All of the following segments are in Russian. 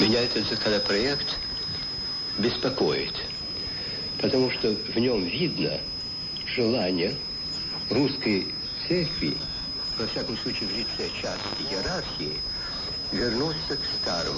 Меня этот законопроект беспокоит, потому что в нем видно желание русской церкви, во всяком случае в лице части иерархии, вернуться к старому.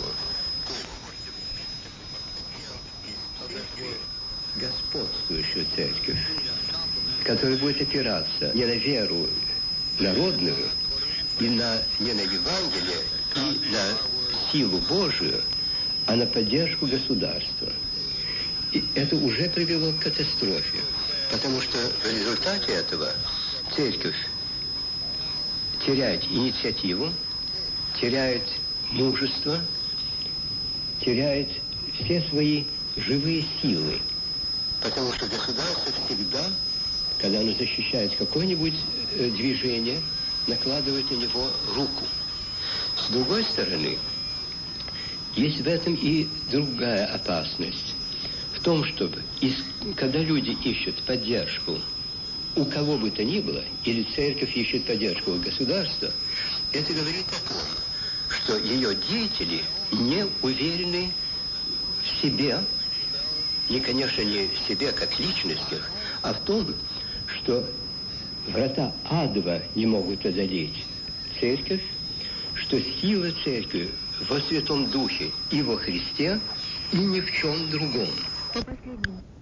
Господствующую церковь, которая будет опираться не на веру народную, не на Евангелие, и на силу Божию, а на поддержку государства. И это уже привело к катастрофе, потому что в результате этого церковь теряет инициативу, теряет мужество, теряет все свои живые силы. Потому что государство всегда, когда оно защищает какое-нибудь движение, накладывает на него руку. С другой стороны, есть в этом и другая опасность. В том, чтобы, когда люди ищут поддержку у кого бы то ни было, или церковь ищет поддержку у государства, это говорит о том, что ее деятели не уверены в себе, и, конечно, не в себе как личностях, а в том, что врата ада не могут одолеть церковь, что сила церкви во Святом Духе и во Христе, и ни в чем другом. По последним